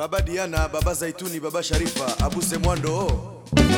Baba Diana, Baba Zaituni, Baba Sharifa, Abu Semwando.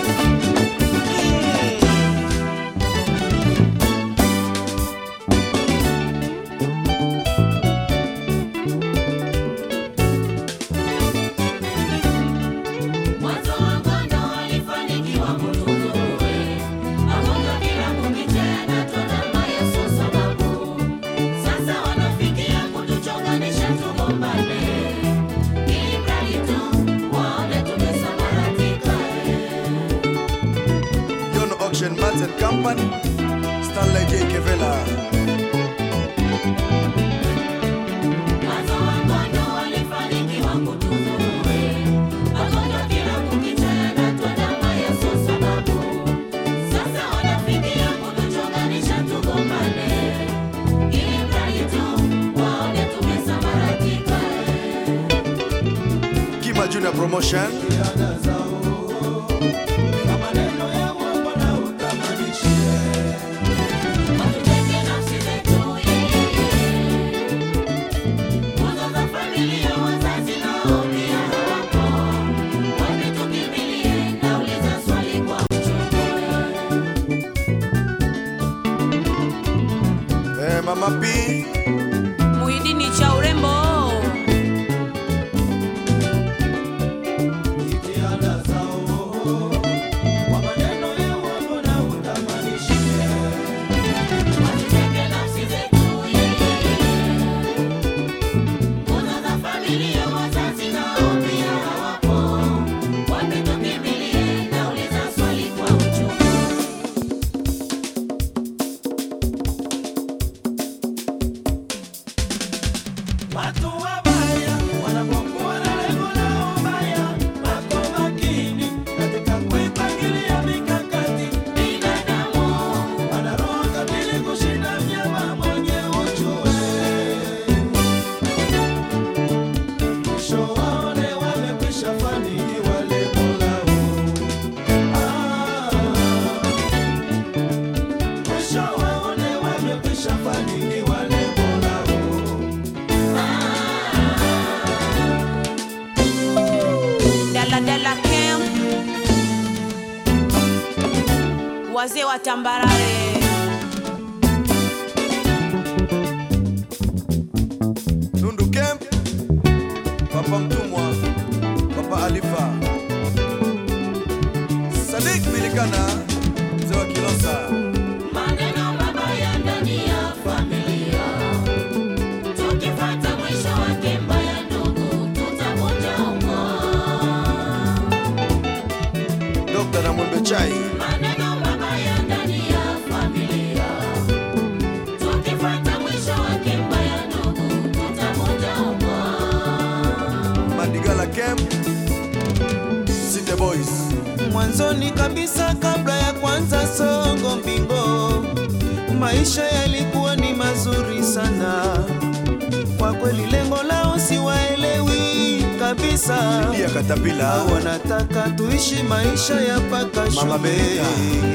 Martin Company, Stanley J. Kevela. Kima Junior Promotion. Mama P Muhidini cha urembo. Watu wabaya wanapokuwa na lengo lao baya, wako makini katika kuipangilia mikakati. Binadamu wana roho kamili kushinda mnyama mwenye ujue. Mwisho waone wamekwisha fanikiwa lengo lao. Mwisho waone wamekwisha fanikiwa lengo lao. Dala Camp, wazee wa tambarare. Nundu Camp, Papa Mtumwa, Papa Alifa, Sadik Bilikana, mzee wa Kilosa. Maneno mabaya ndani ya familia, tukifuata mwisho wake mbaya ndugu, tutavunja ukoo. Dr. Namwembe Chai. Maneno mabaya ndani ya familia, tukifuata mwisho wake mbaya ndugu, tutavunja ukoo. Madigala Camp, City Boys. Mwanzoni kabisa kabla ya kwanza songo mbingo, maisha yalikuwa ni mazuri sana. Kwa kweli lengo lao siwaelewi kabisa. Dia Katapila. Wanataka tuishi maisha ya paka Mama shule. Berita.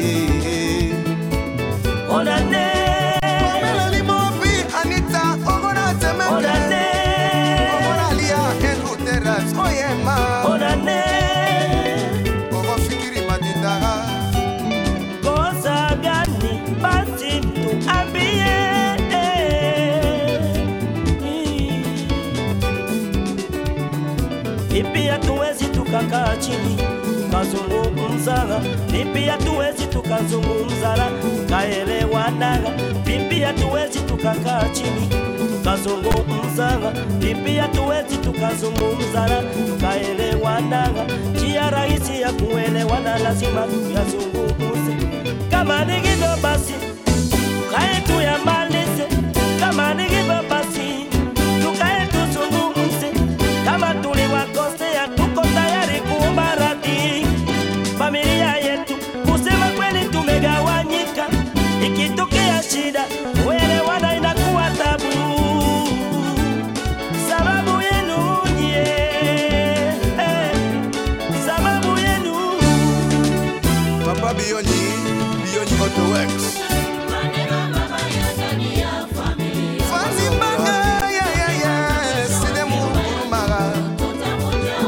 Odane Melody Mopi, Anita, Ogona Temende. Odane Ogona Lia, Andrew Terras, Oyema. Odane Ogo Fikiri Madindaga. kosa gani basi tuambie. Vipi hatuwezi tukakaa chini tukazungumza? Vipi hatuwezi tukazungumza tukaelewana? Vipi hatuwezi tukakaa chini tukazungumza? Vipi hatuwezi tukazungumza tukaelewana? Njia rahisi ya kuelewana lazima tuyazungumze. Kama ni hivyo basi tukae tuyamalize. Kama ni hivyo basi tukae tuzungumze. Kama tuliwakosea tuko tayari kuomba radhi. Familia yetu kusema kweli tumegawanyika. Ikitokea shida kuelewana inakuwa tabu. Sababu yenu nyie, sababu yenu. Papa Biyonyi, Biyonyi Auto Works. Maneno mabaya ndani ya familia, Fanzi Mbanga, yeah, yeah, yeah. Sine Murumaga. tutavunja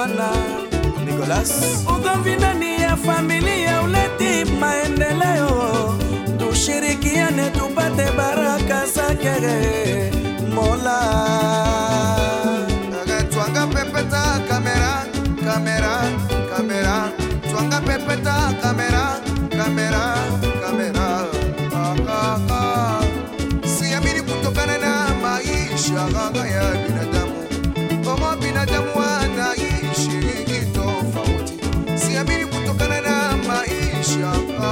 sana. Nicolas Ugomvi ndani ya familia uleti maendeleo, tushirikiane tupate baraka zake Mola. Twanga pepeta kamera, kamera, kamera. Twanga pepeta kamera, kamera, kamera. Siamini kutokana na maisha ya binadamu. Kama binadamu wanaishi tofauti. Siamini kutokana na maisha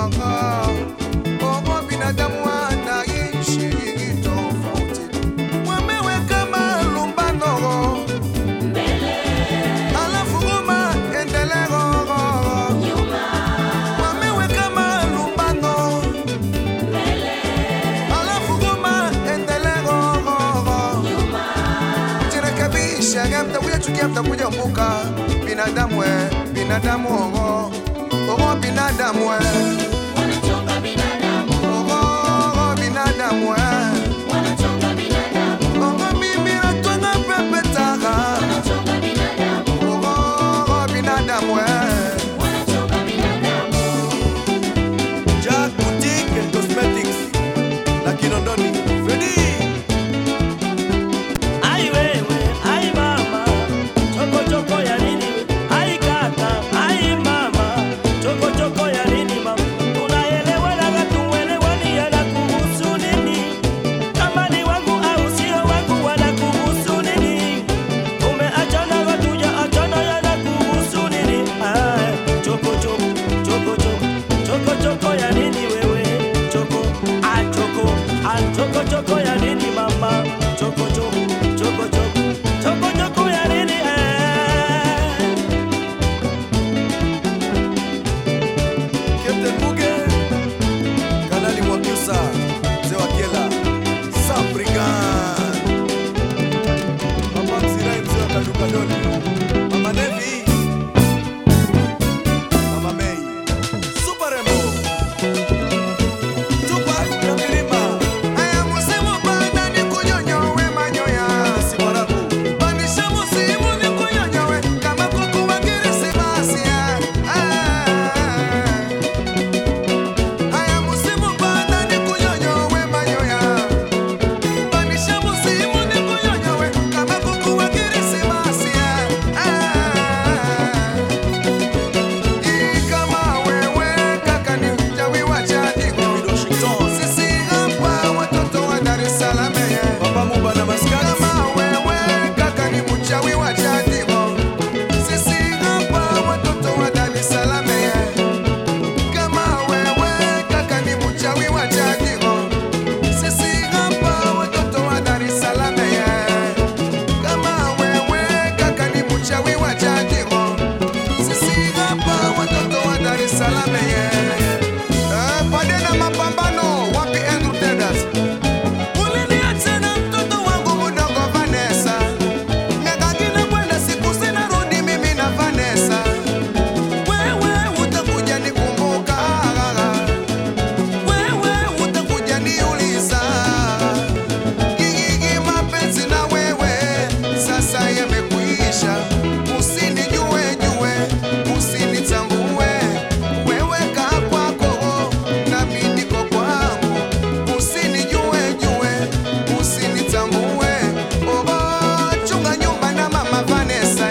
kama binadamu wanaishi tofauti. Wameweka malumbano mbele, alafu goma endelego nyuma. Wameweka malumbano mbele, alafu goma endelego nyuma. Jirekebisha, mtakuja chukia, mtakuja mbuka. Binadamu binadamu binadamu wanachonga binadamu, binadamu wanachonga binadamu, mimi natwanga pepetaka wanachonga binadamu, binadamu wanachonga binadamu. Jack Boutique and Cosmetics na Kinondoni Freddy. Ai wewe, ai mama, choko choko ya nini? Ai kaka, ai mama, choko choko ya nini mama? Tunaelewana na tuelewani yanakuhusu nini? Kama ni wangu au sio wangu wanakuhusu nini? Tumeachana watuja achana yanakuhusu nini? Ah, choko choko, choko choko, choko choko ya nini wewe? Choko, choko choko ya nini mama? Choko choko, choko choko, choko choko ya nini Captain Muge, Kanali Mwakyusa, Mzee wa Kiela, Sabrigan, Papa Mzirai, Mzee wa Kadukadoni, Mama Nevi, Mama May, Super Remo, Tupac na Milima. Aya musimu bana ni kunyonyowe manyoya. Simarabu. Bandisha musimu ni kunyonyowe kama kuku wa Krismasi. Aya musimu bana ni kunyonyowe manyoya. Bandisha musimu ni kunyonyowe kama kuku wa Krismasi. Kama wewe kaka ni mchawi wa jadi. Sisi hapa watoto wa Dar es Salaam. Papa Muba na Maskani. Kama wewe kaka ni mchawi wa jadi. Sisi hapa watoto wa Dar es Salaam. Kama wewe kaka ni mchawi wa jadi. Sisi hapa watoto wa Dar es Salaam. Kama wewe kaka ni mchawi wa jadi. Sisi hapa watoto wa Dar es Salaam. Pade na mapambano wapi Andrew Teders. Uliniacha na mtoto wangu mdogo Vanessa. Miaka ingine kwenda siku zinarudi mimi na Vanessa. Wewe utakuja nikumbuka. Wewe utakuja niuliza. Gigi mapenzi na wewe sasa yamekuisha. Usinijue jue, usinitambue. Wewe kaa kwako nami niko kwangu. Usinijue jue, usinitambue. Chunga nyumba na mama Vanessa.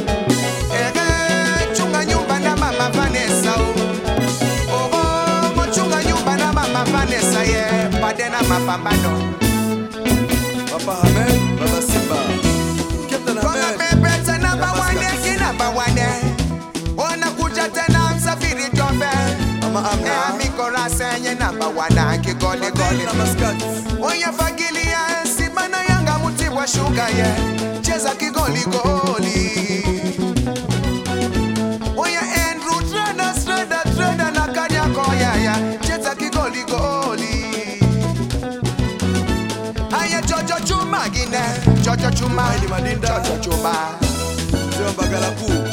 Chunga nyumba na mama Vanessa. Chunga nyumba na mama Vanessa. Pade na mapambano. Papa Hamed, Baba Simba. Captain Hamed. Pepe tena bawane, kina bawane. Wanakuja tena msafiri Jombe. Mama Amna. Mikora senye namba wana kigoli goli. Na Maskati. Oya fagilia Simba na Yanga Mtibwa shuka ye. Cheza kigoli goli. Oya Andrew Trader na Kanyako ya. Cheza kigoli goli. Aya Jojo Chuma gine. Jojo Chuma. Jojo Chuma. Mzee wa Bagalaku.